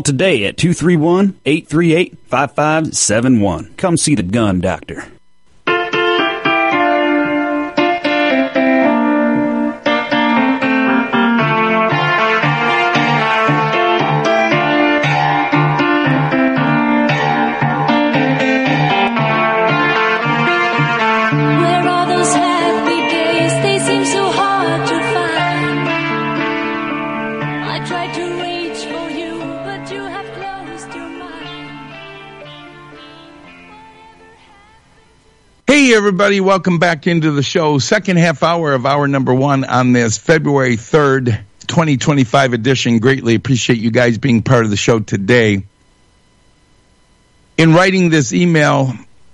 today at 231-838-5571. Come see the Gun Doctor. Hey, everybody. Welcome back into the show. Second half hour of hour number one on this February 3rd, 2025 edition. Greatly appreciate you guys being part of the show today. In writing this email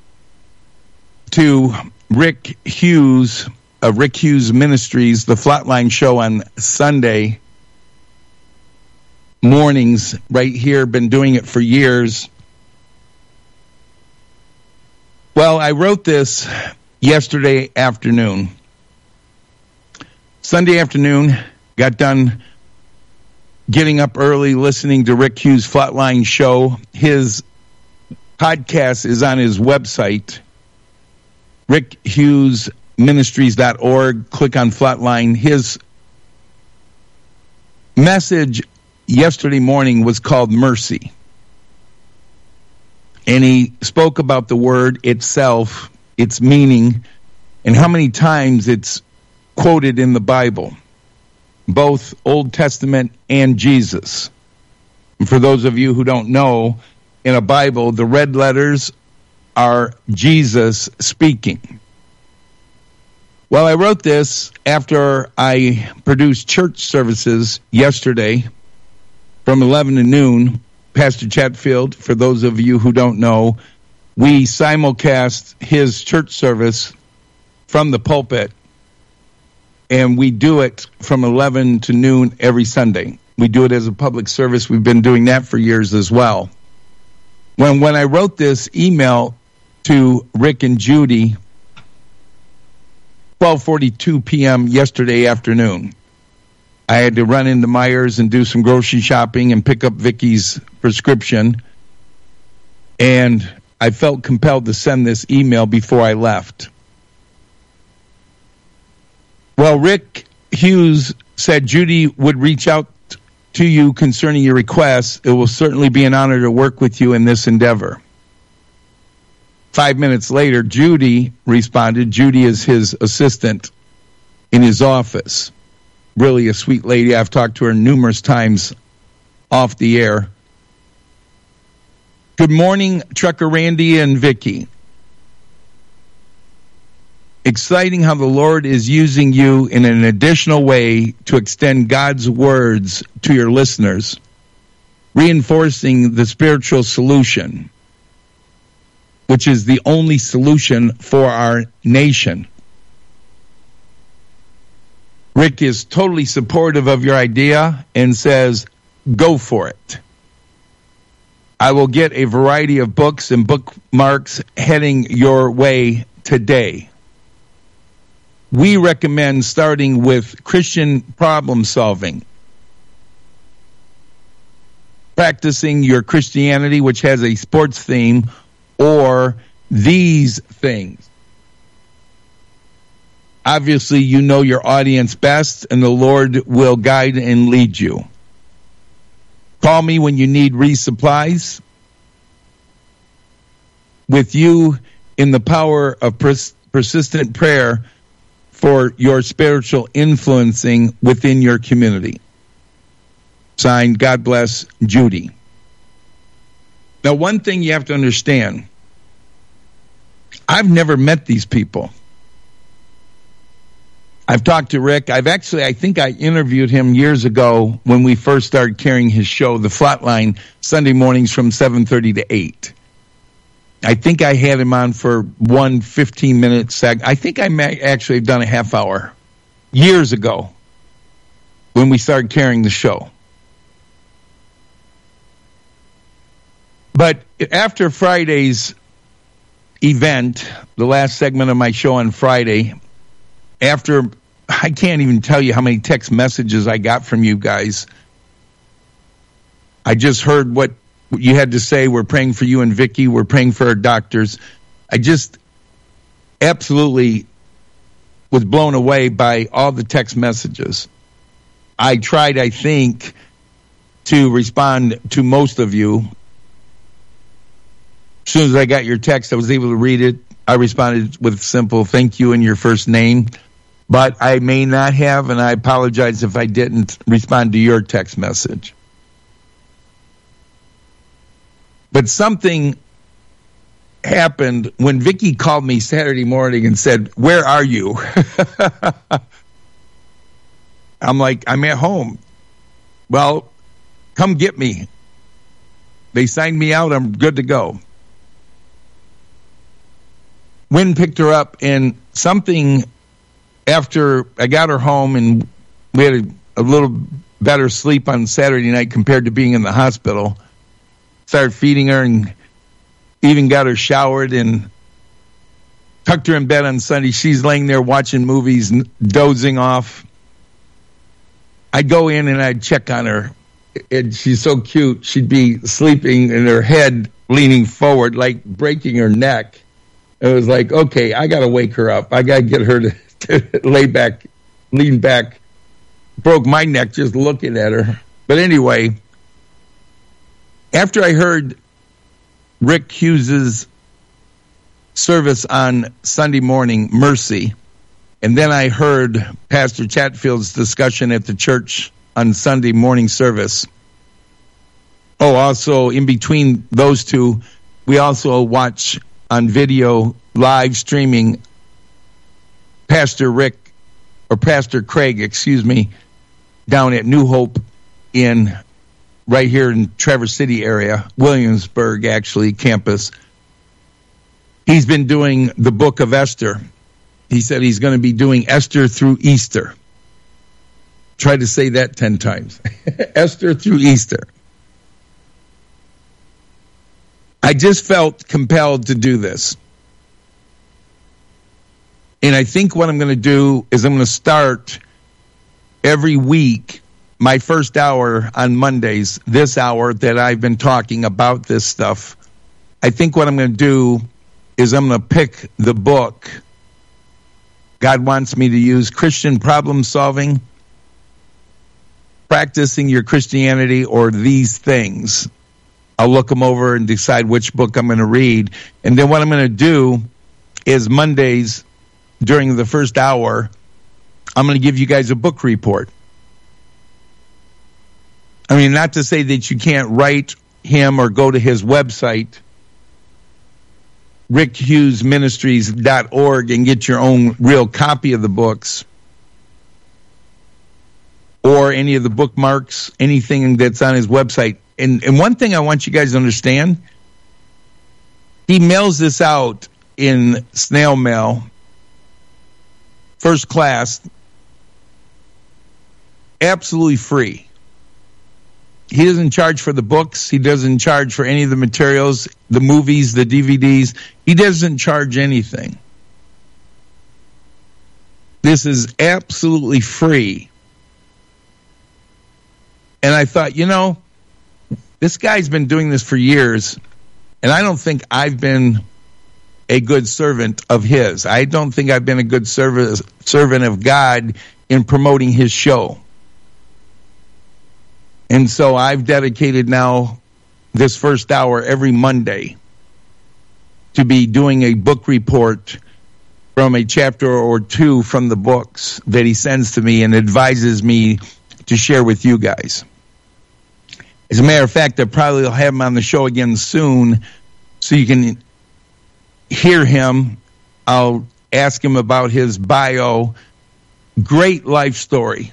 to Rick Hughes of Rick Hughes Ministries, the Flatline Show on Sunday mornings right here, been doing it for years. Well, I wrote this yesterday afternoon. Sunday afternoon, got done getting up early, listening to Rick Hughes' Flatline Show. His podcast is on his website, rickhughesministries.org. Click on Flatline. His message yesterday morning was called Mercy. And he spoke about the word itself, its meaning, and how many times it's quoted in the Bible, both Old Testament and Jesus. And for those of you who don't know, in a Bible, the red letters are Jesus speaking. Well, I wrote this after I produced church services yesterday from 11 to noon. Pastor Chatfield, for those of you who don't know, we simulcast his church service from the pulpit, and we do it from 11 to noon every Sunday. We do it as a public service. We've been doing that for years as well. When I wrote this email to Rick and Judy, 12:42 p.m. yesterday afternoon, I had to run into Myers and do some grocery shopping and pick up Vicky's prescription. And I felt compelled to send this email before I left. Well, Rick Hughes said Judy would reach out to you concerning your requests. It will certainly be an honor to work with you in this endeavor. 5 minutes later, Judy responded. Judy is his assistant in his office. Really a sweet lady. I've talked to her numerous times off the air. Good morning, Trucker Randy and Vicky. Exciting how the Lord is using you in an additional way to extend God's words to your listeners, reinforcing the spiritual solution, which is the only solution for our nation. Rick is totally supportive of your idea and says, go for it. I will get a variety of books and bookmarks heading your way today. We recommend starting with Christian problem solving, practicing your Christianity, which has a sports theme, or these things. Obviously, you know your audience best, and the Lord will guide and lead you. Call me when you need resupplies. With you in the power of persistent prayer for your spiritual influencing within your community. Signed, God bless, Judy. Now, one thing you have to understand, I've never met these people. I've talked to Rick. I think I interviewed him years ago when we first started carrying his show, The Flatline, Sunday mornings from 7:30 to 8. I think I had him on for one 15-minute segment. I think I may actually have done a half hour years ago when we started carrying the show. But after Friday's event, the last segment of my show on Friday, I can't even tell you how many text messages I got from you guys I just heard what you had to say. We're praying for you and Vicky. We're praying for our doctors. I just absolutely was blown away by all the text messages. I tried, I think, to respond to most of you. As soon as I got your text, I was able to read it. I responded with simple thank you and your first name. But I may not have, and I apologize if I didn't respond to your text message. But something happened when Vicky called me Saturday morning and said, "Where are you?" I'm like, "I'm at home." "Well, come get me." They signed me out. I'm good to go. Wind picked her up, and something after I got her home, and we had a little better sleep on Saturday night compared to being in the hospital. Started feeding her and even got her showered and tucked her in bed on Sunday. She's laying there watching movies, dozing off. I'd go in and I'd check on her. And she's so cute. She'd be sleeping and her head leaning forward, like breaking her neck. It was like, okay, I got to wake her up. I got to get her to lay back, lean back. Broke my neck just looking at her. But anyway, after I heard Rick Hughes's service on Sunday morning, Mercy, and then I heard Pastor Chatfield's discussion at the church on Sunday morning service. Oh, also in between those two, we also watch on video live streaming Pastor Craig, down at New Hope right here in Traverse City area, Williamsburg, actually, campus. He's been doing the book of Esther. He said he's going to be doing Esther through Easter. Try to say that 10 times. Esther through Easter. I just felt compelled to do this. And I think what I'm going to do is I'm going to start every week, my first hour on Mondays, this hour that I've been talking about this stuff. I think what I'm going to do is I'm going to pick the book God wants me to use, Christian Problem Solving, Practicing Your Christianity, or These Things. I'll look them over and decide which book I'm going to read. And then what I'm going to do is Mondays, during the first hour, I'm going to give you guys a book report. I mean, not to say that you can't write him or go to his website, rickhughesministries.org, and get your own real copy of the books or any of the bookmarks, anything that's on his website. And one thing I want you guys to understand, he mails this out in snail mail, first class, absolutely free. He doesn't charge for the books. He doesn't charge for any of the materials, the movies, the DVDs. He doesn't charge anything. This is absolutely free. And I thought, this guy's been doing this for years, and I don't think I've been a good servant of his. I don't think I've been a good servant of God in promoting his show. And so I've dedicated now this first hour every Monday to be doing a book report from a chapter or two from the books that he sends to me and advises me to share with you guys. As a matter of fact, I probably will have him on the show again soon so you can hear him. I'll ask him about his bio. Great life story.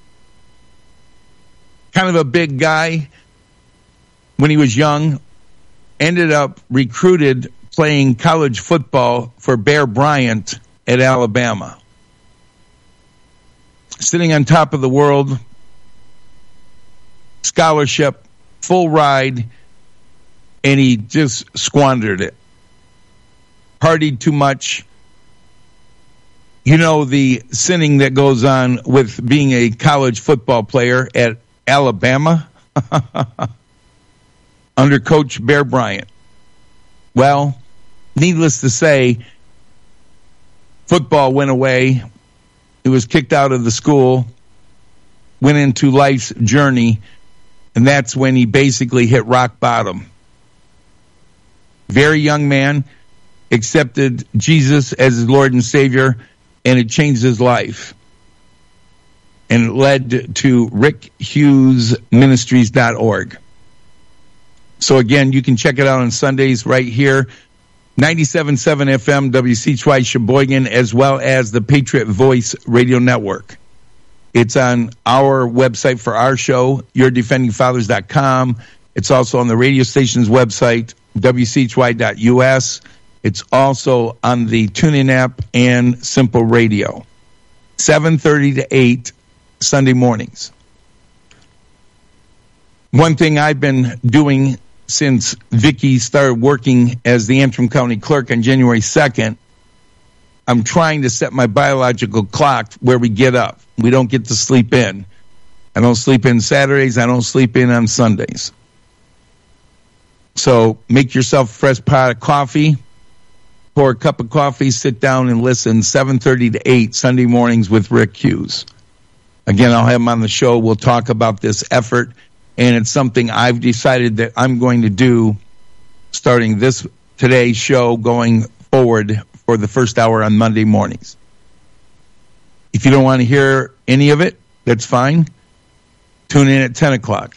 Kind of a big guy when he was young. Ended up recruited playing college football for Bear Bryant at Alabama. Sitting on top of the world. Scholarship, full ride, and he just squandered it. Partied too much. You know the sinning that goes on with being a college football player at Alabama? under Coach Bear Bryant. Well, needless to say, football went away. He was kicked out of the school, went into life's journey, and that's when he basically hit rock bottom. Very young man, accepted Jesus as his Lord and Savior, and it changed his life. And it led to RickHughesMinistries.org. So again, you can check it out on Sundays right here, 97.7 FM, WCHY Sheboygan, as well as the Patriot Voice Radio Network. It's on our website for our show, YourDefendingFathers.com. It's also on the radio station's website, WCHY.us. It's also on the TuneIn app and Simple Radio. 7:30 to 8 Sunday mornings. One thing I've been doing since Vicki started working as the Antrim County Clerk on January 2nd, I'm trying to set my biological clock where we get up. We don't get to sleep in. I don't sleep in Saturdays. I don't sleep in on Sundays. So make yourself a fresh pot of coffee, pour a cup of coffee, sit down and listen 7:30 to 8 Sunday mornings with Rick Hughes. Again, I'll have him on the show. We'll talk about this effort, and it's something I've decided that I'm going to do starting today's show going forward for the first hour on Monday mornings. If you don't want to hear any of it, that's fine. Tune in at 10 o'clock.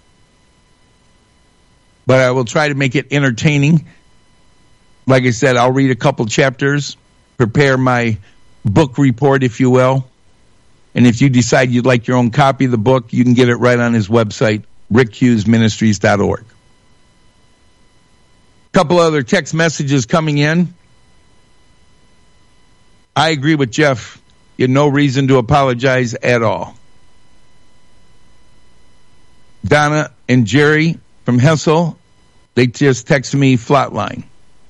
But I will try to make it entertaining. Like I said, I'll read a couple chapters, prepare my book report, if you will. And if you decide you'd like your own copy of the book, you can get it right on his website, RickHughesMinistries.org. A couple other text messages coming in. I agree with Jeff. You had no reason to apologize at all. Donna and Jerry from Hessel, they just texted me flatline.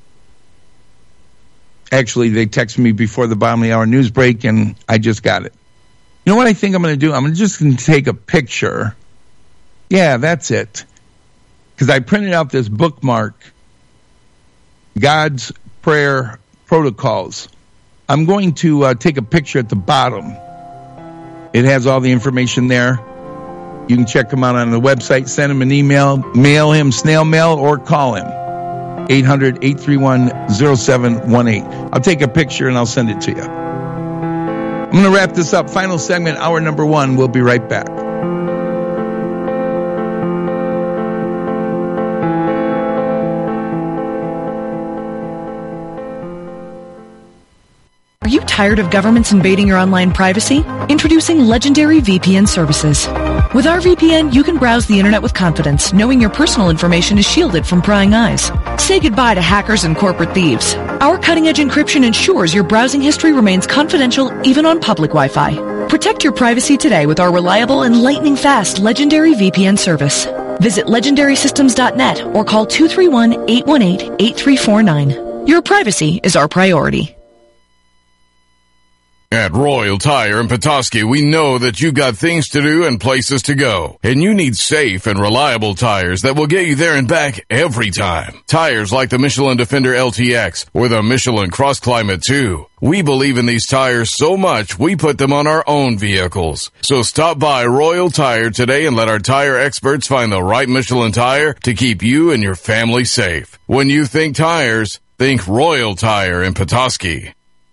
Actually, they texted me before the bottom of the hour news break, and I just got it. You know what I think I'm going to do? I'm just going to take a picture. Yeah, that's it. Because I printed out this bookmark, God's Prayer Protocols. I'm going to take a picture at the bottom. It has all the information there. You can check him out on the website, send him an email, mail him snail mail, or call him. 800-831-0718. I'll take a picture and I'll send it to you. I'm going to wrap this up. Final segment, hour number 1. We'll be right back. Are you tired of governments invading your online privacy? Introducing Legendary VPN services. With our VPN, you can browse the internet with confidence, knowing your personal information is shielded from prying eyes. Say goodbye to hackers and corporate thieves. Our cutting-edge encryption ensures your browsing history remains confidential even on public Wi-Fi. Protect your privacy today with our reliable and lightning-fast Legendary VPN service. Visit legendarysystems.net or call 231-818-8349. Your privacy is our priority. At Royal Tire in Petoskey, we know that you got things to do and places to go, and you need safe and reliable tires that will get you there and back every time. Tires like the Michelin Defender LTX or the Michelin Cross Climate 2. We believe in these tires so much, we put them on our own vehicles. So stop by Royal Tire today and let our tire experts find the right Michelin tire to keep you and your family safe. When you think tires, think Royal Tire in Petoskey.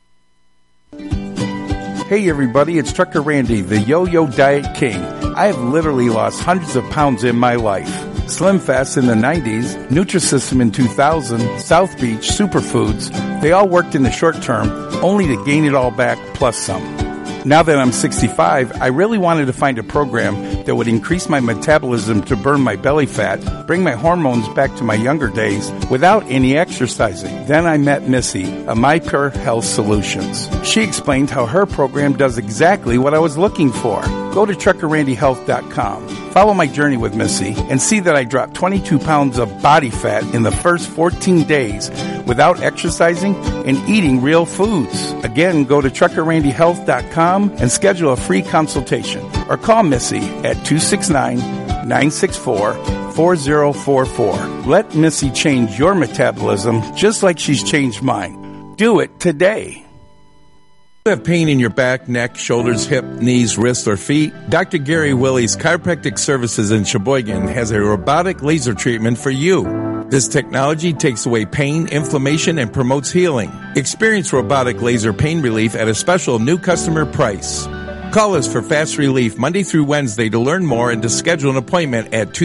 Hey everybody, it's Trucker Randy, the Yo-Yo Diet King. I have literally lost hundreds of pounds in my life. Slim Fast in the 90s, Nutrisystem in 2000, South Beach, Superfoods, they all worked in the short term, only to gain it all back plus some. Now that I'm 65, I really wanted to find a program that would increase my metabolism to burn my belly fat, bring my hormones back to my younger days without any exercising. Then I met Missy, of My Pure Health Solutions. She explained how her program does exactly what I was looking for. Go to TruckerRandyHealth.com. Follow my journey with Missy and see that I dropped 22 pounds of body fat in the first 14 days without exercising and eating real foods. Again, go to TruckerRandyHealth.com and schedule a free consultation or call Missy at 269-964-5600. 888-267-4044. Let Missy change your metabolism just like she's changed mine. Do it today. You have pain in your back, neck, shoulders, hip, knees, wrists, or feet? Dr. Gary Willie's Chiropractic Services in Sheboygan has a robotic laser treatment for you. This technology takes away pain, inflammation, and promotes healing. Experience robotic laser pain relief at a special new customer price. Call us for fast relief Monday through Wednesday to learn more and to schedule an appointment at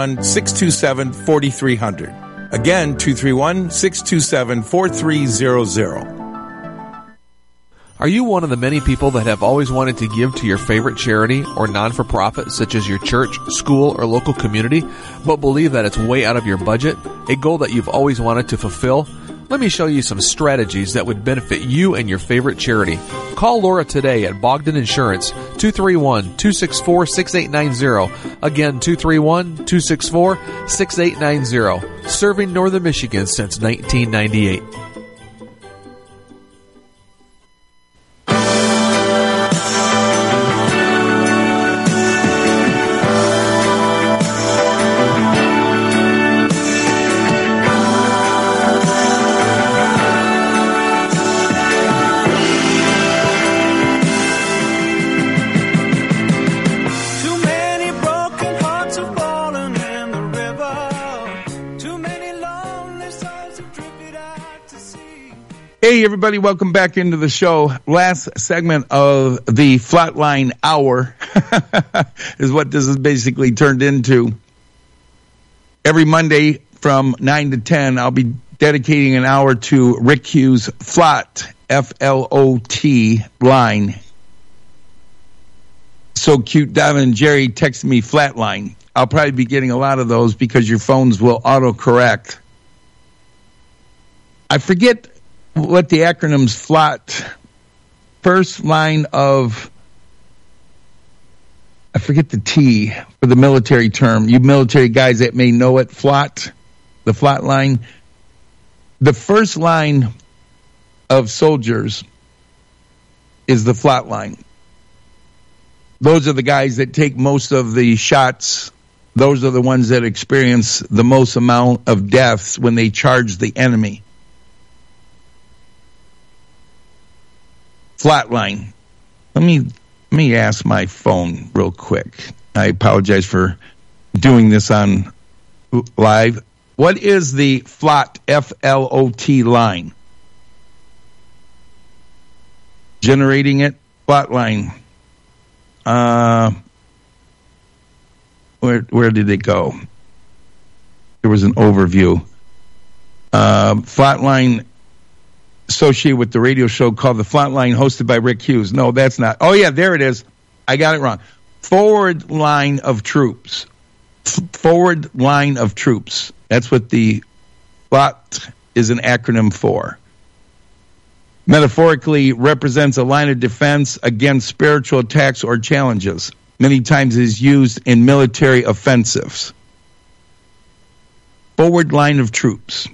231-627-4300. Again, 231-627-4300. Are you one of the many people that have always wanted to give to your favorite charity or non-for-profit, such as your church, school, or local community, but believe that it's way out of your budget, a goal that you've always wanted to fulfill? Let me show you some strategies that would benefit you and your favorite charity. Call Laura today at Bogdan Insurance, 231-264-6890. Again, 231-264-6890. Serving Northern Michigan since 1998. Hey, everybody, welcome back into the show. Last segment of the Flatline Hour is what this is basically turned into. Every Monday from 9 to 10, I'll be dedicating an hour to Rick Hughes' Flot, F-L-O-T, line. So cute, Davin and Jerry texted me Flatline. I'll probably be getting a lot of those because your phones will autocorrect. I forget what the acronym's FLOT, first line of, I forget the T for the military term. You military guys that may know it, FLOT, the FLOT line. The first line of soldiers is the FLOT line. Those are the guys that take most of the shots. Those are the ones that experience the most amount of deaths when they charge the enemy. Flatline. Let me ask my phone real quick. I apologize for doing this on live. What is the FLOT, F-L-O-T line? Generating it. Flatline. Where did it go? There was an overview. Flatline associated with the radio show called The Flatline, hosted by Rick Hughes. No, that's not. Oh, yeah, there it is. I got it wrong. Forward line of troops. Forward line of troops. That's what the FLOT is an acronym for. Metaphorically represents a line of defense against spiritual attacks or challenges. Many times is used in military offensives. Forward line of troops.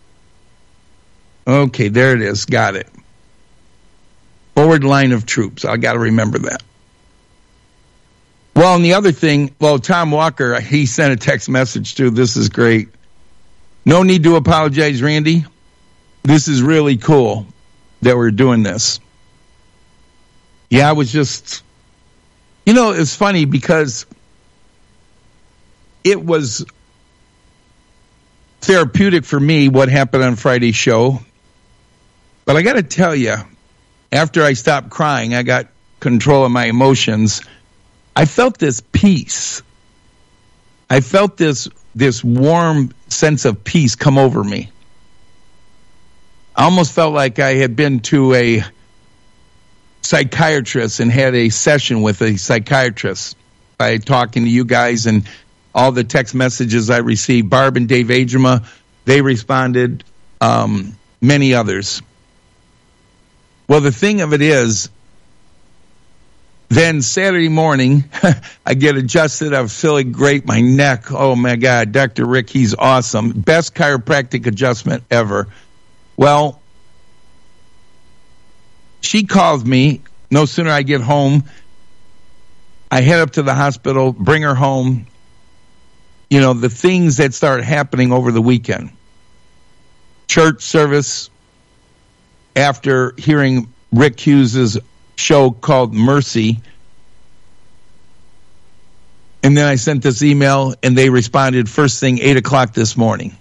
Okay, there it is. Got it. Forward line of troops. I got to remember that. Well, and the other thing, Tom Walker, he sent a text message too. This is great. No need to apologize, Randy. This is really cool that we're doing this. Yeah, I was just, it's funny because it was therapeutic for me what happened on Friday's show. But I got to tell you, after I stopped crying, I got control of my emotions. I felt this peace. I felt this warm sense of peace come over me. I almost felt like I had been to a psychiatrist and had a session with a psychiatrist by talking to you guys and all the text messages I received. Barb and Dave Adrima, they responded, many others. Well, the thing of it is, then Saturday morning, I get adjusted. I'm feeling great. My neck, oh my God, Dr. Rick, he's awesome. Best chiropractic adjustment ever. Well, she calls me. No sooner I get home, I head up to the hospital, bring her home. the things that start happening over the weekend. Church service, after hearing Rick Hughes' show called Mercy, and then I sent this email, and they responded first thing 8 o'clock this morning.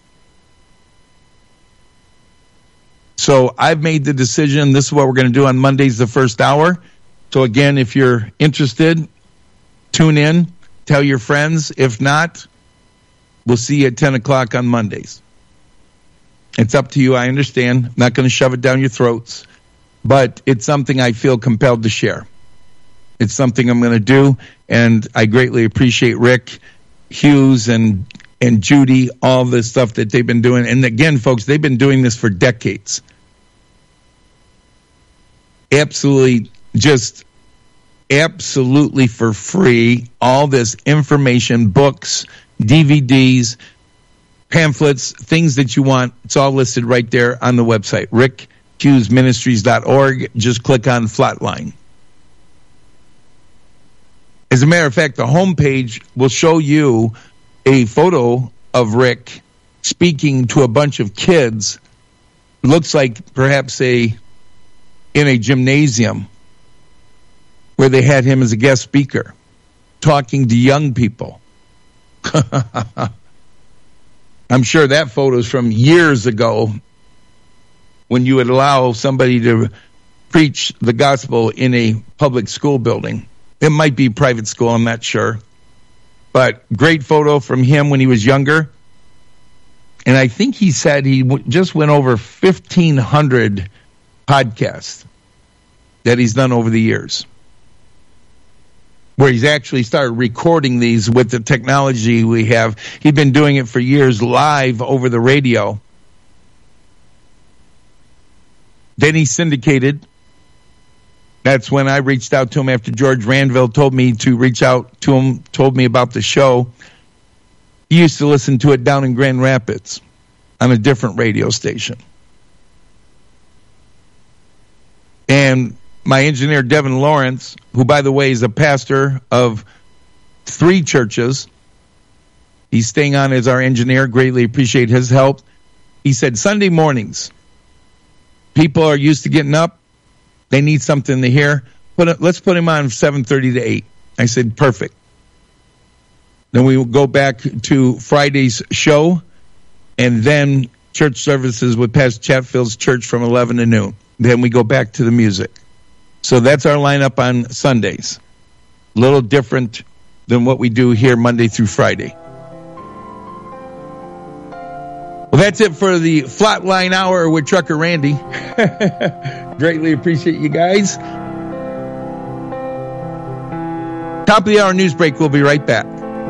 So I've made the decision. This is what we're going to do on Mondays, the first hour. So again, if you're interested, tune in, tell your friends. If not, we'll see you at 10 o'clock on Mondays. It's up to you. I understand. I'm not going to shove it down your throats, but it's something I feel compelled to share. It's something I'm going to do, and I greatly appreciate Rick Hughes and Judy, all the stuff that they've been doing. And again, folks, they've been doing this for decades. Absolutely for free. All this information, books, DVDs, pamphlets, things that you want. It's all listed right there on the website, rickhughesministries.org. Just click on Flatline. As a matter of fact, the homepage will show you a photo of Rick speaking to a bunch of kids. It looks like perhaps in a gymnasium where they had him as a guest speaker, talking to young people. I'm sure that photo is from years ago when you would allow somebody to preach the gospel in a public school building. It might be private school, I'm not sure. But great photo from him when he was younger. And I think he said he just went over 1,500 podcasts that he's done over the years, where he's actually started recording these with the technology we have. He'd been doing it for years live over the radio. Then he syndicated. That's when I reached out to him after George Ranville told me to reach out to him, told me about the show. He used to listen to it down in Grand Rapids on a different radio station. And my engineer, Devin Lawrence, who, by the way, is a pastor of 3 churches, he's staying on as our engineer. Greatly appreciate his help. He said, Sunday mornings, people are used to getting up. They need something to hear. Let's put him on 7:30 to 8. I said, perfect. Then we will go back to Friday's show, and then church services with Pastor Chatfield's church from 11 to noon. Then we go back to the music. So that's our lineup on Sundays. A little different than what we do here Monday through Friday. Well, that's it for the Flatline Hour with Trucker Randy. Greatly appreciate you guys. Top of the hour news break. We'll be right back.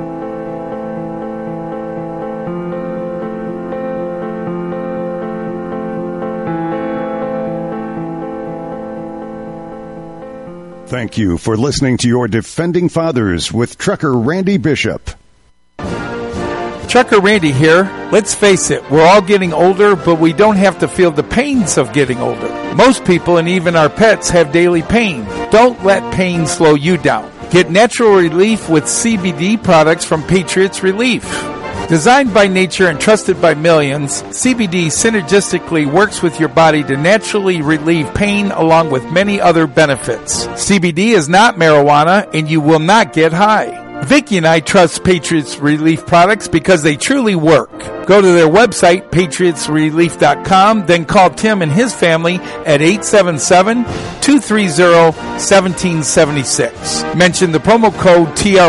Thank you for listening to your Defending Fathers with Trucker Randy Bishop. Trucker Randy here. Let's face it, we're all getting older, but we don't have to feel the pains of getting older. Most people and even our pets have daily pain. Don't let pain slow you down. Get natural relief with CBD products from Patriots Relief. Designed by nature and trusted by millions, CBD synergistically works with your body to naturally relieve pain along with many other benefits. CBD is not marijuana and you will not get high. Vicki and I trust Patriots Relief products because they truly work. Go to their website, patriotsrelief.com, then call Tim and his family at 877-230-1776. Mention the promo code TR